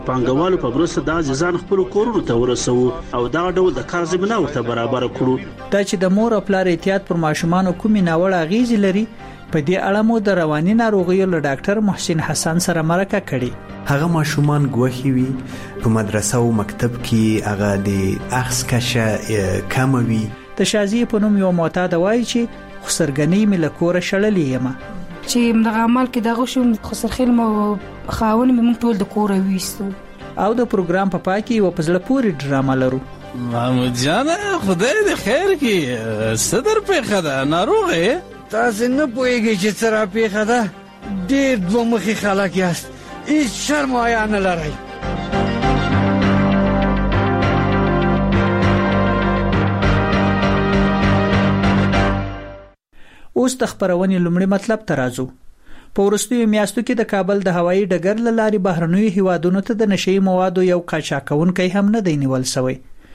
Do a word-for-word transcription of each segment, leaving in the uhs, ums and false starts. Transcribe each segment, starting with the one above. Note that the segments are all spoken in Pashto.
پانګوالو په مرسته د ځان خپل کورونو ته ورسو او دا ډول د کار زمينه ورته برابر کړو. دا چې د مور او پلار احتیاط پر ماشومان کومې ناوړه اغیز لري په دې اړه مو د رواني ناروغیو له ډاکټر محسن حسن سره مرکه کړې. هغه ماشومان ګوښي وي په مدرسه او مکتب کې هغه د اخس کشه کم وي. د شازیه په نوم یو معتاد وایي چې خسرګنی مې له کوره شړلې یم چې مدغه عمل کې دغه شوم خسرخیل مو خاون مې موږ ټول د کوره وېستو. او د پروګرام په پای کې و پزله پوری ډرامه لرو. محمود جان خدای دې خیر کړي صدر په خدا ناروغه تاسو نه پوهیږئ چې څه را پیښه ده. ډېر دوه مخي خلک یاست، هیڅ شرم او حیا نه لرئ. اوس د خبرونې لومړی مطلب ته راځو. په وروستیو میاشتو کې د کابل د هوایي ډګر له لارې بهرنیو هیوادونو ته د نشئی موادو یو قاچاقونکی هم نه دی نیول شوی.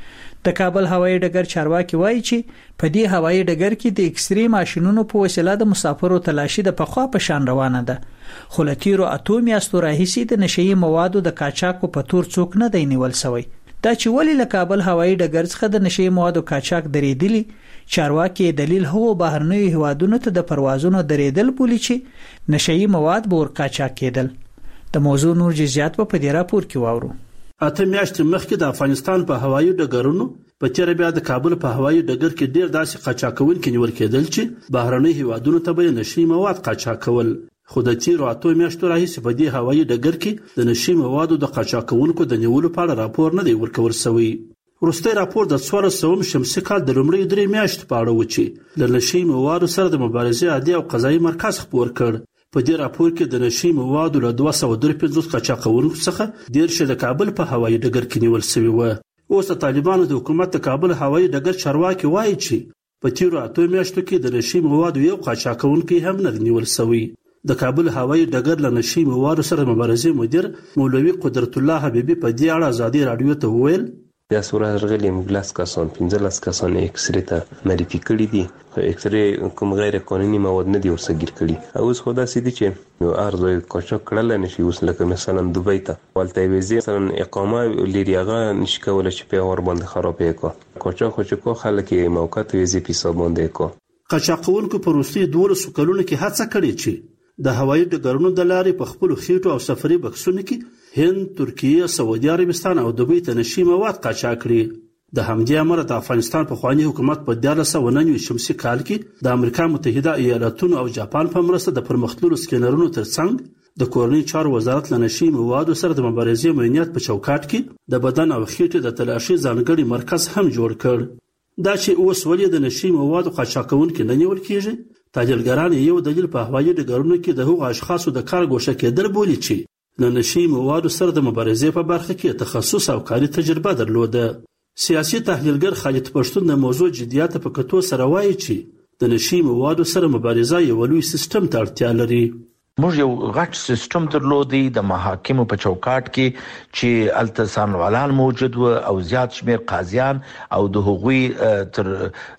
د کابل هوایي ډګر چارواکي وایي چې په دې هوایي ډګر کې د ایکس ری ماشینونو په وسیله د مسافرو تلاشي د پخوا په شان روانه ده. خو له تیرو اتو میاشتو راهیسې د نشئی موادو د قاچاقو په تور څوک نه دی نیول شوی. دا چې ولې له کابل هوایي ډګر څخه د نشئی موادو قاچاق درېدلی، چارواکي دلیل هغو بهرنیو هیوادونو ته د پروازونو درېدل بولي چې نشئی مواد به ور قاچاق کېدل. د موضوع نور جزئیات په دې راپور کې واورو. اته میاشتې مخکې د افغانستان په هوایي ډګرونو په تیر بیا د کابل په هوایي ډګر کې ډیر داسې قاچاقونکي نیول کېدل چې بهرنیو هیوادونو ته به نشئی مواد قاچاق کول. خو د تیرو اتو میاشتو راهیسې په دې هوایي ډګر کې د نشئی موادو د قاچاقونکو د نیولو په اړه راپور نه دی ورکول شوی. وروستی راپور د څوارلس سوه شمسي کال د لومړیو درې میاشتو په اړه و چې له نشئی موادو سره د مبارزې عادي او قضایي مرکز خپور کړ. په دې راپور کې د نشئی موادو له دوه سوه درې پنځوس قاچاقونکو څخه دېرش د کابل په هوایي ډګر کې نیول شوي وو. اوس د طالبانو د حکومت د کابل هوایي ډګر چارواکي وایي چې په تیرو اتو میاشتو کې د نشئی موادو یو قاچاقونکی هم نه نیول شوی. د کابل هوایي ډګر له نشئی موادو سره مبارزې مدیر مولوي قدرت الله حبیبي په دې اړه ازادي رادیو ته وویل بیا سوره رغلی مګلاس کسان پنځلس کسان ایکس ری ته معرفي کړي دي. ایکس ری کوم غیر قانوني مواد نه دي ورسګیر کړي. اوس خو دا سیدي چې یو ارزو قاچاق کړل نشي. اوس لکه مثلا دوبۍ ته ولته ویزه مثلا اقامه لري هغه نشي کولای چې په اور باندې خرابې کو قاچاق خو چې کو خلک موقت ویزه په حساب باندې کو. قاچاقونکو په وروستي دولس کلونو کې هڅه کړې چې د هوایي ډګرونو د لارې په خپل خېټو او سفري بکسونو کې هند، ترکیه، سعودي عربستان او دوبۍ ته نشئی مواد قاچاق کړي. د همدې امله د افغانستان پخوانی حکومت په دیارلس سوه نهه نوي شمسي کال کې د امریکا متحده ایالاتونو او جاپان په مرسته د پرمختللو سکینرونو ترڅنګ د کورنۍ چارو وزارت له نشئی موادو سره د مبارزې معاینات په چوکاټ کې د بدن او خېټې د تلاشي ځانګړي مرکز هم جوړ کړ. دا چې اوس ولې د نشئی موادو قاچاقونکي نه نیول کیږي، تاجرګران یو دلیل په هوایي ډګرونو کې د هغو اشخاصو د کار ګوښه کېدل بولي چې له نشئی موادو سره د مبارزې په برخه کې تخصص او کاري تجربه درلوده. سیاسي تحلیلګر خالد پښتون د موضوع جدیات په کتو سره وایي چې د نشئی موادو سره مبارزه یو لوی سیستم ته اړتیا لري. موږ یو غټ سیستم درلودی د محاکمو په چوکاټ کې چې التسان ولال موجود و او زیات شمیر قاضیان او د حقوقي تر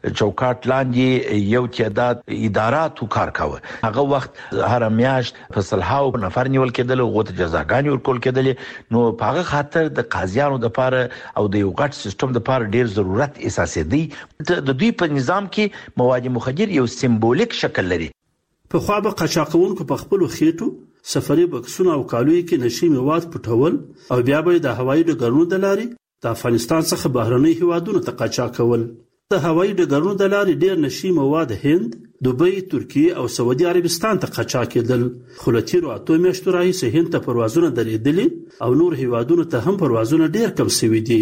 چوکاټ لاندې یو تعداد ادارات کار کاوه. هغه وخت هر میاشت فصلهاو نفر نیول کېدل او غوته جزاګانی ورکول کېدل. نو په هغه خاطر د قاضیانو د پاره او د یو غټ سیستم د پاره ډیر ضرورت اساسي دی. د دوی په نظام کې مواد مخدر یو سمبولیک شکل لري. په خوا به قاچاقونکو په خپلو خېټو سفري بکسونو او کالویو کې نشئی مواد پټول او بیا به د هوایي ډګرونو د لارې د افغانستان څخه بهرنیو هیوادونو ته قاچاق کول. د هوایي ډګرونو د لارې ډېر نشئی مواد هند، دوبۍ، ترکیه او سعودي عربستان ته قاچاق کېدل. خو له تیرو اتو میاشتو راهیسې هند ته پروازونه درېدلي او نور هیوادونو ته هم پروازونه ډېر کم شوي دي.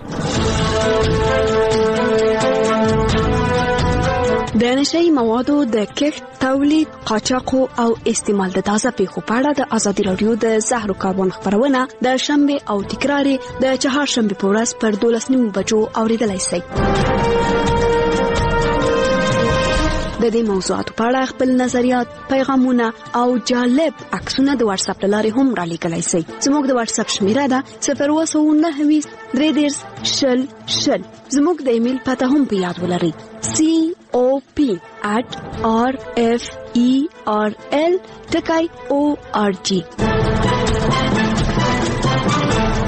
د نشئی موادو د کښت، تولید، قاچاق او استعمال د تازه پیښو په اړه د ازادي رادیو د زهرو کاربن خبرونه د شنبه او تکرار د چهارشنبه په ورځ پر دولس نیمو بجو اوریدلای شئ. د دې موضوعاتو په اړه خپل نظریات، پیغامونه او جالب عکسونه د واتس اپ لارې هم را لیږلای شئ. زموږ د واتس اپ شمیره ده صفر اووه سوه نهه ویشت درې دېرش شل شل. زموږ د ایمیل پته هم په یاد ولرئ سی او پی at r f e r l ټکی او ار جی.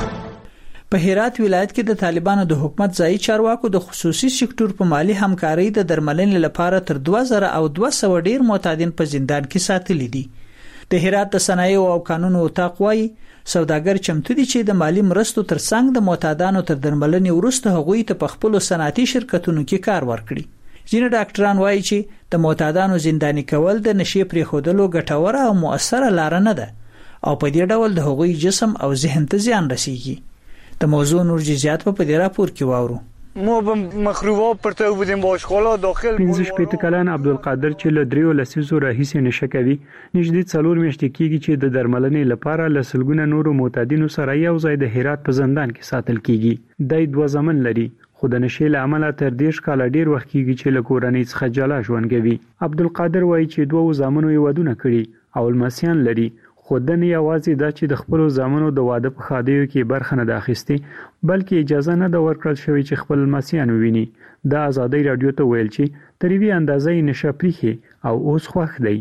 په هرات ولایت کې د طالبانو د حکومت ځایي چارواکو د خصوصي سکتور په مالی همکارۍ د درملنې لپاره تر دوه زره او دوه سوه ډیر معتادین په زندان کې ساتلي دي. د هرات د صنایع او قانون اتاق وايي سوداګر چمتو دي چې د مالی مرستو ترڅنګ د معتادانو تر درملنې وروسته هغوی ته په خپل صنعتي شرکتونو کې کار ورکړي. ځینې ډاکټران وایي چې د معتادانو زنداني کول د نشي پرېښودلو ګټوره او مؤثره لار نه ده او په دې ډول د هغوی جسم او ذهن ته زیان رسیږي. د موضوع نور جزئیات په دې راپور کې واورو. ما به مخروبات پرته بودیم با اشغالا داخل پنځه شپېته کلن عبدالقادر چې له دریو لسیزو راهیسې نشه کوي نږدې څلور میاشتې کېږي چې د درملنې لپاره له سلګونه نورو معتادینو سره یو ځای د هرات په زندان کې ساتل کېږي. دی دوه زامن لري خو د نشې له امله تر دېرش کاله ډېر وخت کېږي چې له کورنۍ څخه جلا ژوند کوي. عبدالقادر وایي چې دوه زامنو یې ودونه کړي او لمسیان لري خو د نه یوازې دا چې د خپل زامنو د واده په ښادیو کې برخه نه ده اخیستې بلکې اجازه نه ده ورکړل شوې چې خپل لمسیان وویني. د ازادۍ راډیو ته ویل چې تر یوې اندازې نشه پریښې او اوس خوښ دی.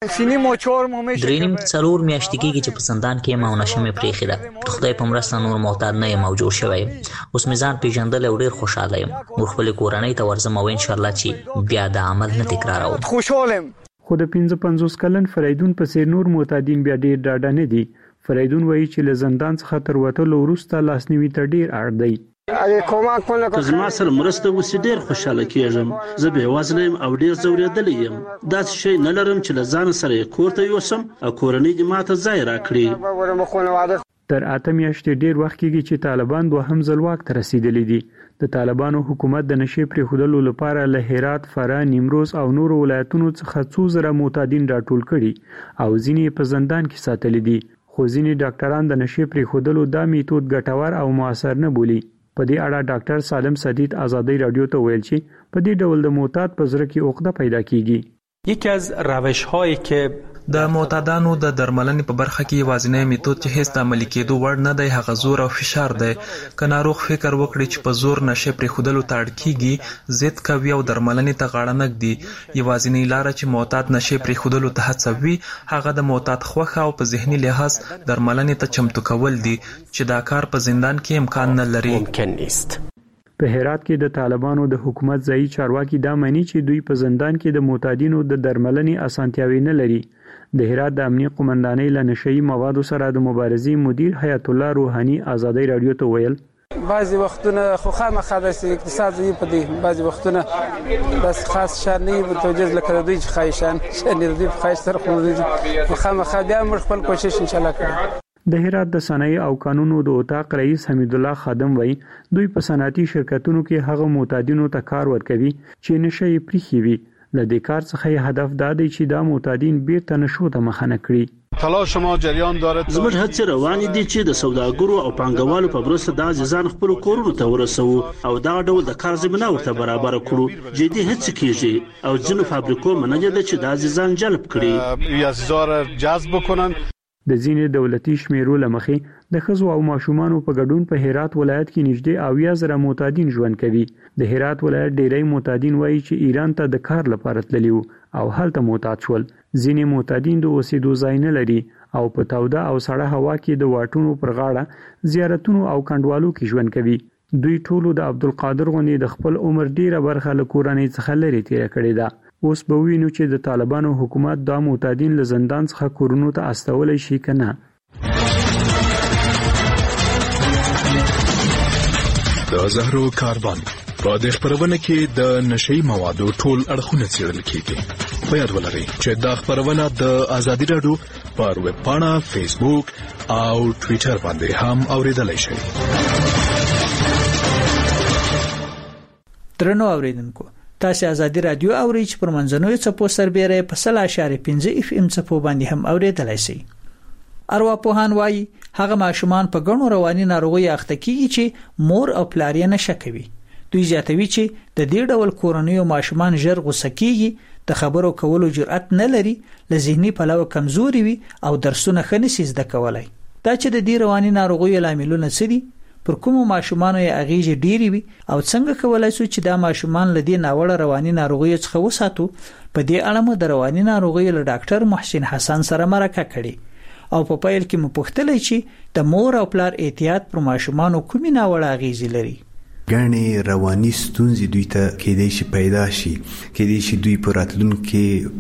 درې نیم څلور میاشتې کېږي چې په زندان کې یم او نشه مې پرېښې ده. د خدای په مرسته نور معتاد نه یم او جوړ شوی یم. اوس مې ځان پېژندلی او ډېر خوشحاله یم. نور خپلې کورنۍ ته ورځم او انشاءالله چې بیا دا عمل نه تکراروم. خوشحال یم. خو د پنځه پنځوس کلن فریدون په څېر نور معتادین بیا ډېر ډاډه نه دي. فریدون وایي چې له زندان څخه تر وتلو وروسته لاسنیوي ته ډېر اړ دی. که زما سره مرسته وسي ډېر خوشحاله کېږم. زه بېوزله یم او ډېر ځورېدلی یم. داسې شی نه لرم چې له ځانه سره یې کور ته یوسم او کورنۍ دې ماته ځای راکړي. تر اته میاشتې ډېر وخت کېږي چې طالبان دوهم ځل واک ته رسېدلي دي. د طالبانو حکومت د نشې پرېښودلو لپاره له هرات، فراه، نیمروز او نورو ولایتونو څخه څو زره معتادین راټول کړي او ځینې په زندان کې ساتلي دي. خو ځینې ډاکټران د نشې پرېښودلو دا میتود ګټور او موثر نه بولي. په دې اړه ډاکټر سالم سدید ازادۍ راډیو ته ویل چې په دې ډول د معتاد په زړه کې عقده پیدا کیږي. یکی از روش‌هایی که د معتادانو د درملنې په برخه کې یوازینی میتود چې هیڅ د عملي کېدو وړ نه دی هغه زور او فشار دی. که ناروغ فکر وکړي چې په زور نشې پرېښودلو ته اړ کېږي ضد کوي او درملنې ته غاړه نه ږدي. یوازینی لاره چې معتاد نشې پرېښودلو ته هڅوي هغه د معتاد خوښه او په ذهني لحاظ درملنې ته چمتو کول دي چې دا کار په زندان کې امکان نه لري. ممکن نیست. په هرات کې د طالبانو د حکومت ځایي چارواکي دا معنی چې دوی په زندان کې د معتادینو د درملنې اسانتیاوي نه لري. د هرات د امنیه قومندانۍ له نشهیي موادو سره د مبارزې مدیر حیات الله روحاني ازادۍ راډیو ته ویل بعضی وختونه خو خامخا د اقتصاد یې په دې بعضی وختونه بس خاص شان نه متوجه لکه دوی چې خایشان شان دوی په خایش سره خو خامخا بیا موږ خپل کوشش ان شاء الله کوو. د هرات د صنایع او قانونو د اتاق رئیس حمید الله خادم وایي دوی په صنعتي شرکتونو کې هغه معتادینو ته کار ورکوي چې نشه یې پریښي وي. له دې کار څخه یې هدف دا دی چې دا معتادین بیرته نشو ته مخه نه کړي. تلاش ما جریان داره. زموږ هڅې روانې دي چې د سوداګرو او پانګوالو په مرسته د عزیزان خپل کورونو ته ورسوو او دا ډول د کار زمینه ورته برابر کړو. جدي هڅې کیږي او ځینو فابریکو منجه ده چې د عزیزان جلب کړي یا عزیزان جذب وکړي. د ځینې دولتي شمیرو له مخې د ښځو او ماشومانو په ګډون په هرات ولایت کې نږدې اویا زره معتادین ژوند کوي. د هرات ولایت ډیری معتادین وایي چې ایران ته د کار لپاره تللي وو او هلته معتاد شول. ځینې معتادین د اوسېدو ځای نه لري او په توده او سړه هوا کې د واټونو پر غاړه زیارتونو او کندوالو کې ژوند کوي. دوی ټولو د عبدالقادر غوندې د خپل عمر ډیره برخه له کورنۍ څخه لرې تیره کړې ده. اوس به وینو چې د طالبانو حکومت دا معتادین له زندان څخه کورونو ته استولی شي که نه. د زهرو کاروان په دې خپرونه کې د نشئی موادو ټول اړخونه څېړل کېږي. په یاد ولرئ چې دا خپرونه د ازادي راډیو پر ویب پاڼه، فیسبوک او ټویټر باندې هم اوریدلای شئ. درنو اوریدونکو، تاسو ازادي رادیو اورئ چې پر منځنوي څپو سربېره په سل اشاریه پنځه اف ام څپو باندې هم اوریدلای شئ. ارواپوهان وایي هغه ماشومان په ګڼو رواني ناروغیو اخته کیږي چې مور او پلار یې نشه کوي. دوی زیاتوي چې د دې ډول کورنیو ماشومان ژر غوسه کیږي، د خبرو کولو جرأت نه لري، له ذهني پلوه کمزوري وي او درسونه ښه نشي زده کولای. دا چې د دې رواني ناروغیو لاملونه څه دي، پر کومو ماشومانو یې اغیزې ډېرې وي او څنګه کولای شو چې دا ماشومان له دې ناوړه رواني ناروغیو څخه وساتو، په دې اړه مو د رواني ناروغیو له ډاکټر محسن حسن سره مرکه کړې او په پیل کې مو پوښتلې چې د مور او پلار احتیاط پر ماشومان کومې ناوړه اغیزې لري. ګڼې رواني ستونزې دوی ته کېدای شي پیدا شي، کېدای شي دوی په راتلونکي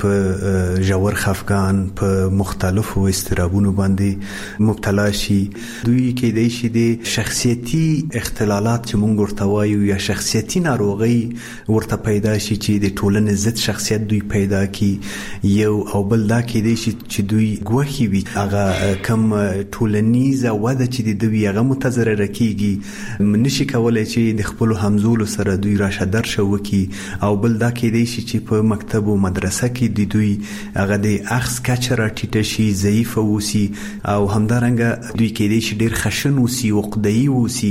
په ژور خفګان په مختلفو اضطرابونو باندې مبتلا شي. دوی کېدای شي د شخصیتي اختلالات چې موږ ورته وایو یا شخصیتي ناروغۍ ورته پیدا شي چې د ټولنې ضد شخصیت دوی پیدا کی. یو او بل دا کېدای شي چې دوی ګوښې وي، هغه کم ټولنیزه وده چې د دوی هغه متضرره کېږي، نشي کولی چې د خپلو همزولو سره دوی راشه درشه وکي. او بل دا کېدای شي چې په مکتب او مدرسه کې د دوی هغه د اخذ کچه راټیټه شي، ضعیفه اوسي، او همدارنګه دوی کېدای شي ډېر خشن اوسي، عقده‌ای اوسي،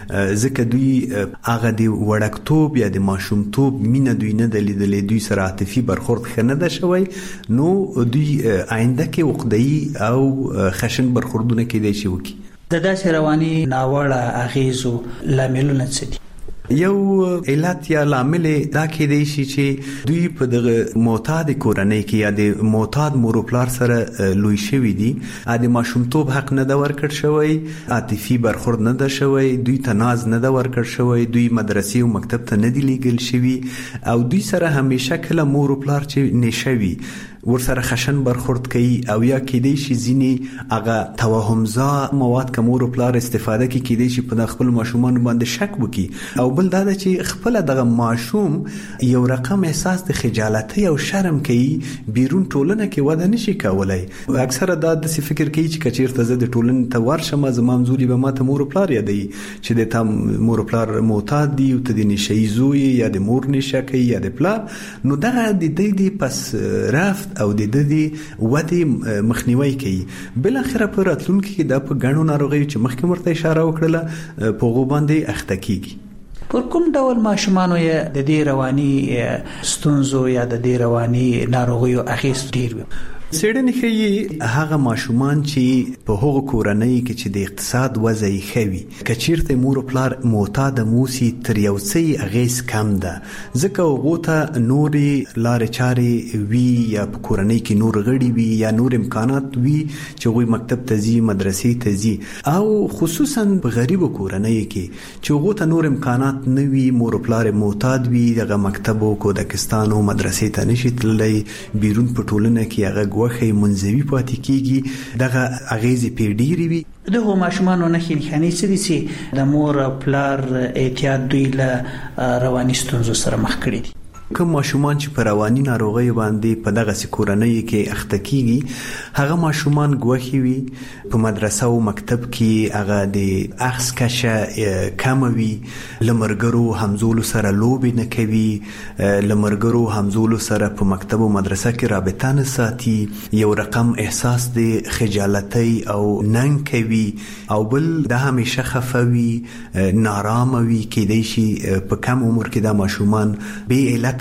ځکه دوی هغه د وړکتوب یا د ماشومتوب مینه دوی نه ده لیدلې، دوی سره عاطفي برخورد ښه نه ده شوی، نو دوی آینده کې عقده‌ای او خشن برخوردونه کېدای شي وکي. د داسې رواني ناوړه اغیزو لاملونه څه دي؟ یو علت یا لامل دا کېدای شي چې دوی په دغه معتاد کورنۍ کې یا د معتاد مور او پلار سره لوی شوي دي، د ماشومتوب حق نه ده ورکړ شوی، عاطفي برخورد نه ده شوی، دوی ته ناز نه ده ورکړ شوی، دوی مدرسې او مکتب ته نه دي لیږل شوي، او دوی سره همیشه کله مور او پلار چې نشوي ورسره خشن برخورد کوي، او یا کېدای شي ځینې هغه توهمزا مواد که مور او پلار استفاده کوي، کېدای شي په خپل ماشومان باندې شک وکړي. او بل دا ده چې خپل دغه ماشوم یو رقم احساس د خجالتۍ او شرم کوي، بیرون ټولنه کې وده نشي کولای. اکثره دا داسې فکر کوي چې که چېرته زه د ټولنې ته ورشم زما همزولي به ماته مور او پلار یادوي چې د تا مور او پلار معتاد دي او ته د نشهیي زوی یا د مور نشه کوي یا د پلار، نو دغه د دوی د پس رفت او د دې ودې مخنیوي کوي. بل اخره په راتلونکي کې دا په ګڼو ناروغیو چې مخکې ورته اشاره وکړله په هغو باندې اخته کیږي. پر کوم ډول ماشومانو یې د دې رواني ستونزو یا د دې رواني ناروغیو اخیست ډیر وي؟ څېړنې ښیي هغه ماشومان چې په هغو کورنۍ کې چې د اقتصاد وضع یې ښه وي، که چېرته مور او پلار معتاده موسي، تر یو څه یې اغېز کم ده، ځکه هغو ته نورې لارې چارې وي یا په کورنۍ کې نور غړي وي یا نور امکانات وي چې هغوی مکتب ته ځي، مدرسې ته ځي، او خصوصا په غریبو کورنیو کې چې هغو ته نور امکانات نه وي، مور او پلار معتاد وي، دغه مکتب او کودکستان او مدرسې ته نشي تللی، بیرون په ټولنه کې هغه وخی منزوي پاتې کیږي، دغه اغیزې پې ډېرې وي. دغه ماشومانو نښې نښانې څه دي چې د مور او پلار احتیاط دوی له رواني ستونزو سره مخ کړي دي؟ کوم ماشومان چې په رواني ناروغۍ باندې په دغسې کورنۍ کې اخته کیږي، هغه ماشومان ګوښې وي، په مدرسه او مکتب کې هغه د اخذ کچه کمه وي، له ملګرو همزولو سره لوبې نه کوي، له ملګرو همزولو سره په مکتب او مدرسه کې رابطه نه ساتي، یو رقم احساس د خجالتۍ او ننګ کوي، او بل د همیشه خفه وي، نارامه وي، کېدای شي په کم عمر کې دا ماشومان بې علت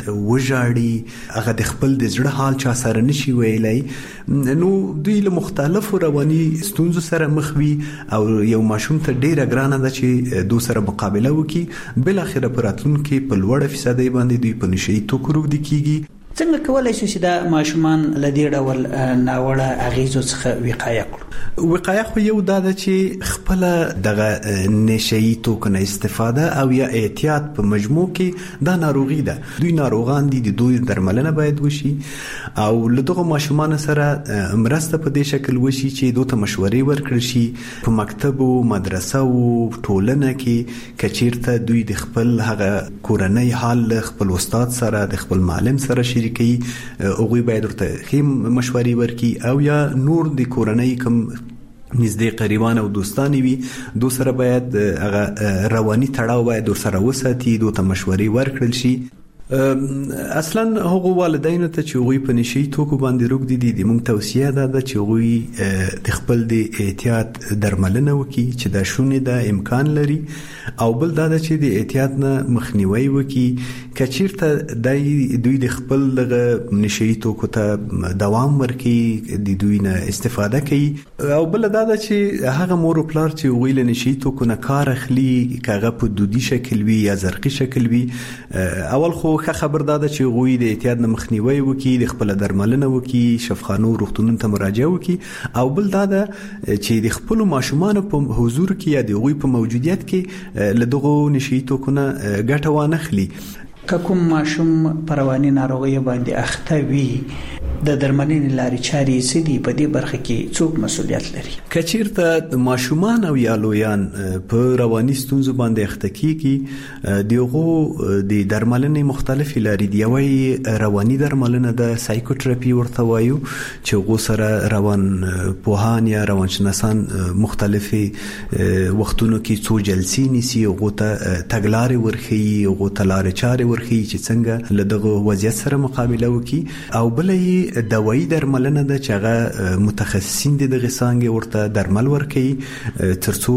وژاړي، هغه د خپل د زړه حال چا سره نشي ویلی، نو دوی له مختلفو رواني ستونزو سره مخ وي، او یو ماشوم ته ډیره ګرانه ده چې دو سره مقابله وکړي. بل اخره په راتلونکي په لوړه فیصدۍ باندې دوی په نشهیي توکو روږدي کیږي. څنګه کولی شو چې دا ماشومان له دې ډول ناوړه اغیزو څخه وقایه کړو؟ وقایه خو یو دا ده چې خپله دغه نشهیي توکو نه استفاده او یا احتیاط په مجموع کې دا ناروغي ده. دوی ناروغان دي، د دوی درملنه باید وشي، او له دغه ماشومانو سره مرسته په دې شکل وشي چې دوی ته مشورې ورکړل شي په مکتب او مدرسه او ټولنه کې، که چېرته دوی د خپل هغه کورنۍ حال له خپل استاد سره د خپل معلم سره شریکوي، هغوی باید ورته ښې مشورې ورکړي، او یا نور د کورنۍ کوم نږدې قریبان او دوستان وي دو سره باید هغه رواني تړاو باید ورسره وساتي، دو ته مشورې ورکړل شي. اصلا هغه والدینو ته چې هغوی په نشهیي توکو باندې روږدي دي، د موږ توصیه دا ده چې هغوی د خپل د احتیاط درملنه وکړي چې دا شونې ده، امکان لري، او بل دا ده چې د احتیاط نه مخنیوي وکړي، که چېرته دوی د خپل دغه نشهیي توکو ته دوام ورکړي، د دوی نه استفاده کوي، او بل دا ده چې هغه مور او پلار چې هغوی له نشهیي توکو نه کار اخلي، که هغه په دودي شکل وي یا زرقي شکل وي، اول خو ښه خبر ده چې غوي د اعتیاد نه مخنیوي وکړي، د خپل درملنه وکړي، شفاخانو روغتونونو ته مراجعه وکړي، او بل دا ده چې د خپل ماشومان په حضور کې یا د غوي په موجودیت کې له دغو نشي توکونه ګټه وانخلي. کوم ماشوم پرواني ناروغي باندې اخته وي د درملنې لارې چارې سدي په دې برخه کې څوک مسؤلیت لري؟ کچیرته ماشومان او یا لویان په رواني ستونزو باندې اخته کیږي، دغه د درملنې مختلفې لارې دی. یوه رواني درملنه د سایکوتراپي ورته وایو چې غو سره روان پوهان یا روانشناسان مختلفي وختونو کې څو جلسې نیسي، غو ته تګلارې ورخي، غو ته لارې چارې ورخي چې څنګه له دغه وضعیت سره مقابله وکړي. او بلې دوايي درملنه ده چې هغه متخصصین دي دغه څنګه ورته درمل ورکوي ترڅو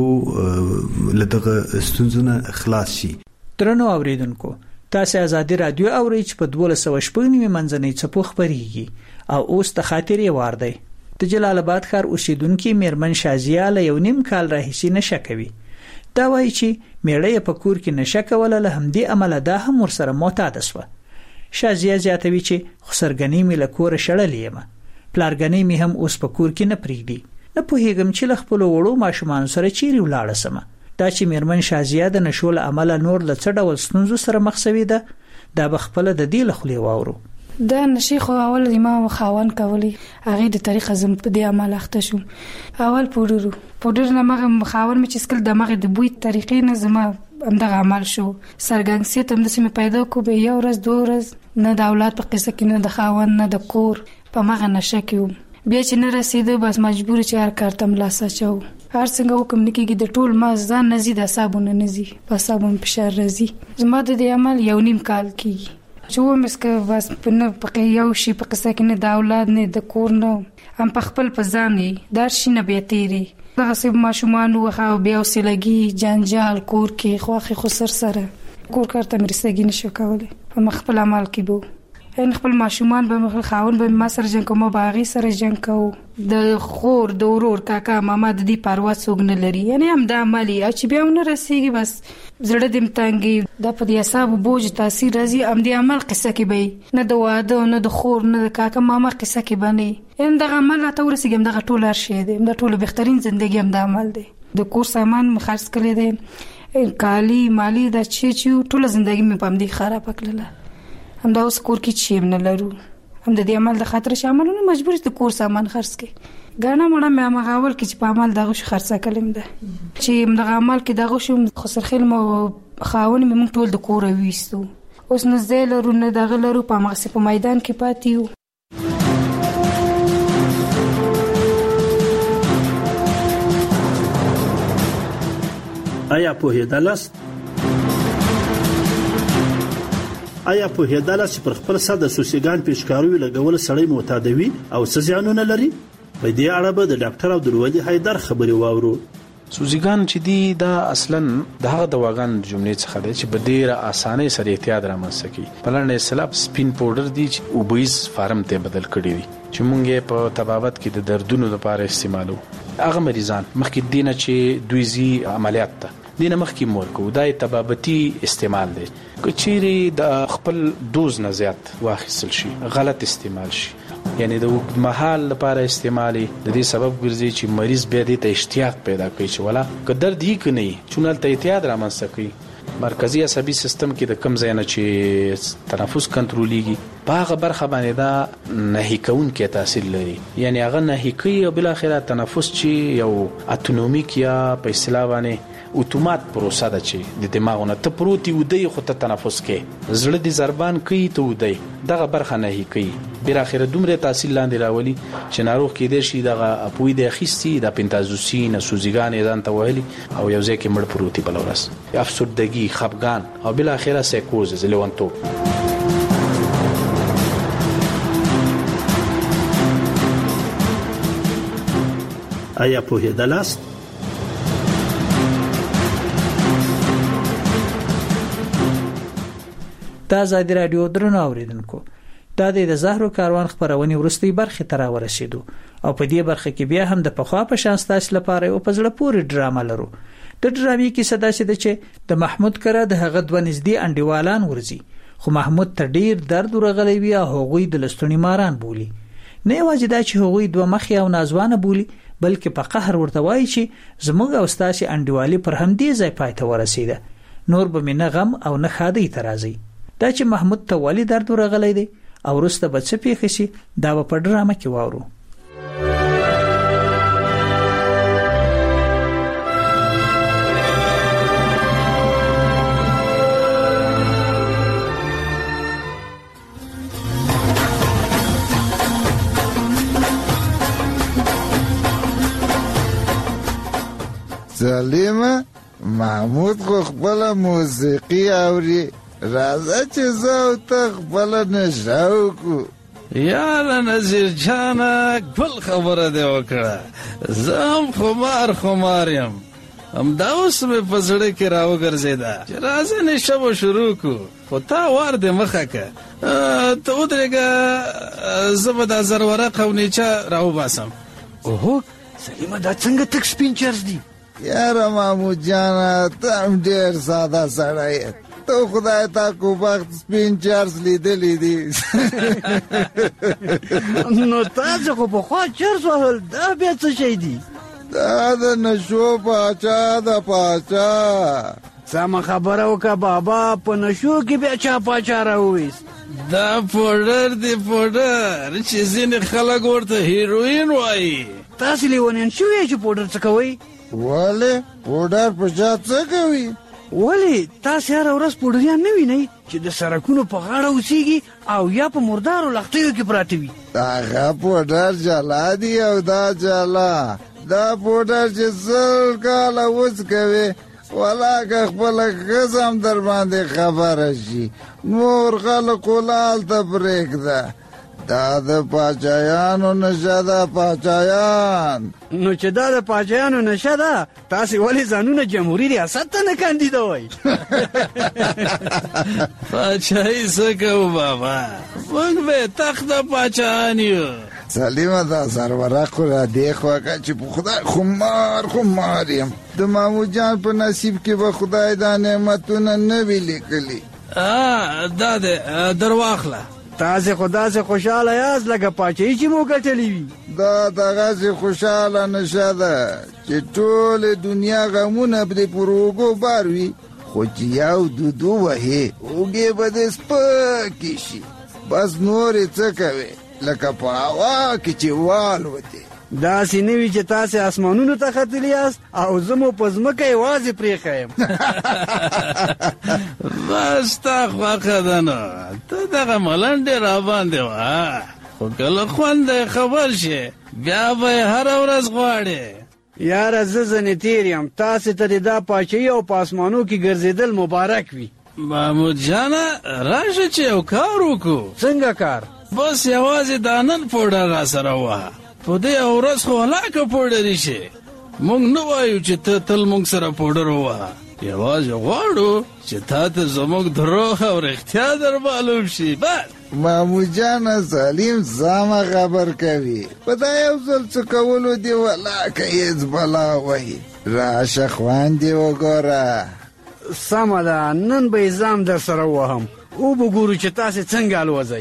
لدغه ستونزونه خلاص شي. درنو اوریدونکو، تاسو آزادي رادیو اورئ چې په دوه سوه شپږ نیمه منځنۍ څپو خبريږي او اوس د خاطرې وار دی. د جلال آباد ښار اوسیدونکو میرمن شازیه له یو نیم کال راهیسې نشه کوي. دا وایي چې میړه په کور کې نشه کوله، له همدې عمله دا هم ورسره معتاد شوه. شازیه زیاتوي چې خسرګنی مې له کوره شړلې یم، پلارګنی مې هم اوس په کور کې نه پریږدي. نه پوهیږم چې له خپل وړو ماشومان سره چیرې ولاړه سم. دا چې میرمن شازیه د نشو له عمله نور له څه ډول ستونزو سره مخ شوې ده، دا به خپله د دې له خولې واورو. دا نشي خو اول ما خاون کولی، هغه د طریقه زم په دې عمل اخته شوم. اول پودرو پودر نه مغه خاون مې چې سکل د مغه د بوی طریقې نه زما همدغه عمل شو. سرګنګسیت هم د سیمه پیدا کو به یو ورځ دوه ورځ نه د اولاد په قصه کې، نه د خاون، نه د کور، په مغه نشه کې. بیا چې نه رسیده بس مجبور چې هر کار تم لاسه چو. هر څنګه حکم نکېږي د ټول ما ځان نزي د صابون نزي، په صابون فشار راځي. زما د دې عمل یو نیم کال کېږي چې و مسکه بس په نه په یو شي په قصه کې، نه د اولاد نه د کور، نه هم په خپل په ځان یې دار شي نه به تیری. دغه سب ماشومان وخه بیا وسلګي جنجال کور کې خواخي خسر سره کور کارته مرستګی نشو کولای. په مخبل عمل کې بو ان خپل ماشومان به مخ خاون به ما سره جنگ کوم، باغی سره جنگ کو، د خور د ورور کاکا ماما د دې پروا څوک نه لري. یعنی هم د عملی او چې بیا ونه رسیږي بس زړه دې متانګي، د په دې حساب بوج تاثیر راځي. ام دې عمل قصه کې به نه د واده نه د خور نه د کاکا ماما قصه کې باندې ان دغه عمل ته ورسیږم. دغه ټول هر شی دی، د ټول بهترین ژوندۍ هم د عمل دی. د کور سامان مخارج کړی دی، کالی مالی د چی چی ټول ژوندۍ مې پم دي خراب کړله. هم دا اوس کور کې چیم نه لرو، هم د دې عمل د خاطر شاملونه مجبور دي کور سامان خرڅ کړي. غاڼه مړه مې هغه اول کې چې په عمل دغه شو خرڅه کلم ده چې دغه عمل کې دغه شو خسرخیل مو خاون مې موږ ټول د کور وېستو. اوس نه زه لرو نه دغه لرو، په مغسه په میدان کې پاتیو. آیا پوهېدلاست آیا پوهېدلاست چې پر خپل سر د سوسیګان پیچکاروي لګول سړی معتادوي او څه زیانونه لري؟ په دې اړه به د ډاکټر عبدالولي حیدر خبرې واورو. سوزیګان چې دی دا اصلا د هغه دواګان جملې څخه دی چې په ډیره اسانۍ سره اعتیاد رامنځته کوي. په لنډه اصطلاح سپین پاوډر دی چې اوبیز فارم ته بدل کړی دی چې مونږ په طبابت کې د دردونو لپاره استعمالو. هغه مریضان مخکې دینه چې دوی زی عملیات ته دینه مخکې مور کو دای طبابتي استعمال دی. کچيري د خپل دوز نه زیات واخیستل شي، غلط استعمال شي، یعنی د وخت محل لپاره استعمالي، د دې سبب ګرځي چې مریض به د اشتیاق پیدا کوي چې ولا که درد یې کني چونل ته اعتیاد رامنځته کوي. مرکزی عصبي سیستم کې د کم ځای نه چې تنفس کنټرولېږي په هغه برخه باندې دا نهي کوونکی تاثیر لري. یعنی هغه نهي کوي او بل اخره تنفس چې یو اتونومیک یا په اصطلاح باندې اتومات پروسه ده چې د دماغونه ته پروتي ودی خو ته تنفس کې زړه دي ضربان کوي ته ودی دغه برخه نهي کوي. بیر اخره دومره تاثیر لاندې راولي چې ناروغ کې د شي دغه اپوی د اخیستي د پنتازوسین سوزیګان ځان ته وهلي او یو ځکه مړ پروتي بلورس افسردګي خپګان او بل اخره سایکوزز لیوانتو. آیا پوهېدلاست؟ دا آزادي رادیو درنو اوریدونکو، دا د زهرو کاروان خبرونې ورستۍ برخه ته راورسېدو او په دې برخه کې بیا هم د پخوا په شان ستاسو لپاره یو په زړه پورې ډرامه لرو. د ډرامې کې صدا سي ده چې د محمود کره د هغه دوه نږدې انډیوالان ورزي خو محمود ته ډیر درد ورغلی وي او هغوی د لستوڼي ماران بولي. نه یوازې دا چې هغوی دوه مخې او نازوانه بولي، بلکې په قهر ورته وایي چې زموږ او ستاسې انډیوالي پر همدې ځای پای ته ورسېده، نور به مې نه غم او نه ښادۍ ته راځي. دا چې محمود ته ولې درد ورغلی دی او وروسته به څه پیښه شي، دا به په ډرامه کې واورو. سلیمه، محمود خو خپله موسیقي اوري، راځه چې زه او ته خپله نشه وکړو. یاره نظیر جانه ګل خبره دې وکړه، زه هم خمار خمار یم، همدا اوس مې په زړه کې راوګرځېده چې راځه نشه به شروع کړو، خو تا وار دې مخه که. ته ودرېږه، زه به دا زرورق او نیچه راوباسم. اوهو سلیمه، دا څنګه تک سپین چرس دی؟ یاره محمود جانه، ته هم ډېر ساده سړی یې، ته خدای تا کو بخت سپین چرس لیدلی دی. نو تاسې خو پخوا چرس وهل، دا بیا څه شی دی؟ دا د نشو پاچا د پاچا. سمه خبره وکړه بابا، په نشو کې بیا چا پاچا راوویست؟ دا پوډر دی پوډر چې ځینې خلک ورته هیروین وایي. تاسې لیونین شوی چې پوډر څه کوئ؟ ولې پوډر په چا څه کوي؟ ولې تاسې هره ورځ پوډریان نه وینئ چې د سړکونو په غاړه اوسېږي او یا په مردارو لښتیو کې پراته وي؟ هغه پوډر جلا دی او دا جلا. دا پوډر چې سل کاله اوس کوي، ولاکه خپله ښځه هم در باندې خبره شي، نور خلکو لال ته پرېږده. دا د پاچایانو نشه ده، پاچایان. نو چې دا د پاچایانو نشه ده، تاسې ولې ځانونه جمهوري ریاست ته نه کاندیدوئ؟ پاچایي څه کوو بابا، موږ به تخت د پاچایان یو. سلیمه، دا زرورق خو را دې خواږه چې په خدای خمار خمار یم، د محمود جان په نصیب کې به خدای دا نعمتونه نه وي لیکلي. دا دی، در واخله. تاسې خو داسې خوشحاله یاست لکه پاچایي چې مو ګټلې وي. دا دغسې خوشحاله نشه ده چې ټولې دنیا غمونه پرې پر اوږو بار وي، خو چې یو دودو وهې اوږې به دې سپکې شي، بس نورې څه کوې لکه په هوا کې چې والوتې. داسې نه وي چې تاسې اسمانونو ته ختلي یاست او زه مو په ځمکه یوازې پرېښی یم. بس ستا خوښه ده نو، ته دغه ملنډې راباندې وه، خو کله خوند خبر شي بیا به یې هره ورځ غواړې. یاره زه ځنې تېر یم، تاسې ته دې دا پاچایي او په اسمانو کې ګرځېدل مبارک وي. محمود جانه راشه چې یو کار وکړو. څنګه کار؟ بس یوازې دا نن پوډر را سره ووهه، په دې ورځ خو هلاکه پوډري شي. موږ نه وایو چې ته تل موږ سره پوډر ووهه، یوازې غواړو چې تا ته زموږ دروغ او رښتیا در معلوم شي. بس محمود جانه، سلیم سمه خبر کوي، په دا یو ځل څه کولو دې ولاکه هېڅ بلا وهي. راشه خوند دې وګوره. سمه ده، نن به یې ځام در سره ووهم، او به ګورو چې تاسې څنګه الوځئ.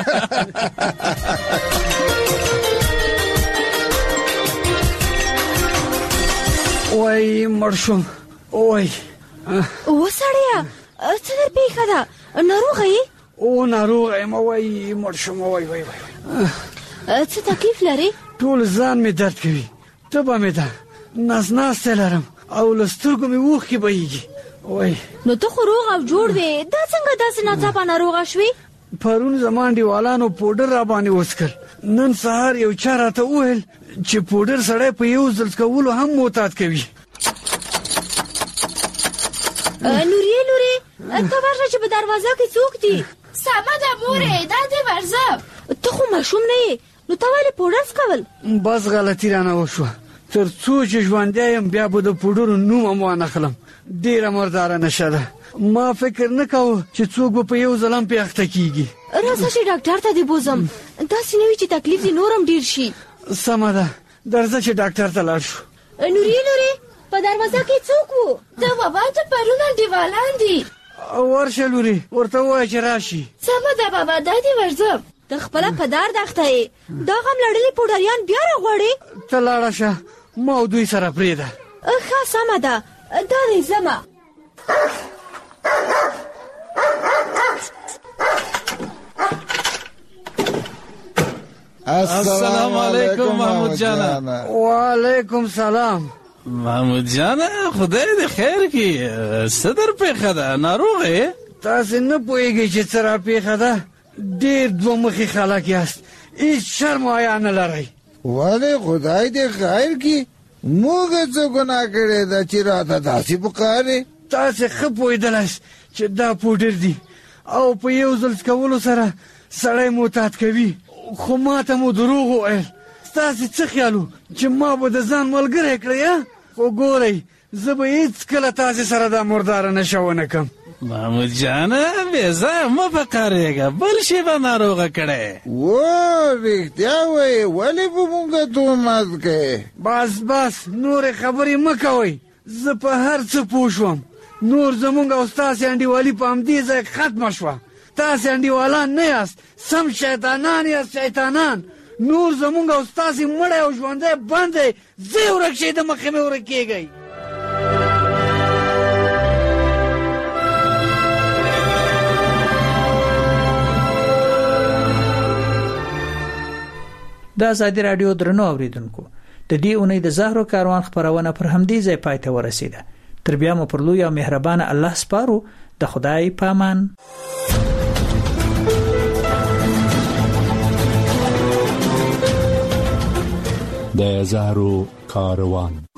وای مړ شوم. وای و سړیه، څه در پېښه ده؟ ناروغه یې؟ او ناروغه یم، وای مړ شوم. وای وای وای څه تکلیف لرې؟ ټول ځان مې درد کوي، تبه مې ده، نس ناستی لرم او له سترګو مې اوښکې بهیږي. وای نو ته خو روغ او جوړ وې، دا څنګه داسې ناڅاپه ناروغه شوې؟ پرون زما انډیوالانو پوډر را باندې وڅکل، نن سهار یو چا راته وویل چې پوډر سړی په یو ځل څکولو هم معتاد کوي. نورې لورې، ته ورشه چې په دروازه کې څوک دي؟ سمه ده مورې، دا دې ورځه. ته خو ماشوم نه یې، نو ته ولې پوډر څکول؟ بس غلطي رانه وشوه، تر څو چې ژوندی یم بیا به د پوډرو نوم هم وانخلم. ډېره مرداره نشه ده، ما فکر نه کوه چې څوک به په یو ځل هم پې اخته کېږي. راځه چې ډاکټر ته دې بوزم، داسې نه وي چې تکلیف دې نور هم ډېر شي. سمه ده، درځه چې ډاکټر ته لاړ شو. نورې لورې، په دروازه کې څوک و؟ د بابا ته پرون انډیوالان دي. ورشه لوري ورته وای چې راشي. سمه ده بابا دا دې ورځم. د خپل پدار دښته یې دا غم لړلې پوډریان بیا راغواړي. ته لاړه شه ما دوی سره پرېږده. ښه سمه ده دا دی ځمه. السلام علیکم محمود جان. وعلیکم سلام. محمود جان خدای دې خیر کړي. څه در پېښه ده ناروغ یې؟ تاسې نه پوهېږئ چې څه را پېښه ده. ډېر دوه مخي خلک یاست هېڅ شرم و حیا نه لرئ. ولې خدای دې خیر کړي موږ څه ګناه کړې ده چې راته داسې پکارې. تاسې ښه پوهېدلئ چې دا پوډر دي او په یو ځل څکولو سره سړی معتاد کوي. خو ما ته مو دروغ وویل. ستاسې څه خیال و چې ما به د ځان ملګری کړی؟ خو ګورئ زه به هېڅکله تاسې سره دا مرداره نشه ونه کړم. محمود جانه بې ځایه مه په کارېږه بل شي به ناروغه کړی. و رښتیا وایې ولې به مونږ تهمت کوې؟ بس بس نورې خبرې مه کوئ. زه په هر څه پوه شوم. نور زمونږ او ستاسې انډیوالي په همدې ځای ختمه شوه. تاسې انډیوالان نه یاست سم شیطانان یاست شیطانان. نور زمونږ او ستاسې مړی او ژوندی بند دی. ځئ ورک شئ د مخې مې ورک کېږئ. د ازادي راډیو درنو اوریدونکو د دې اونۍ د زهرو کاروان خبرونه پر همدې ځای پای ته ورسیده. تر بیا مو پر لوی او مهربان الله سپارو. د خدای پامان. د زهرو کاروان.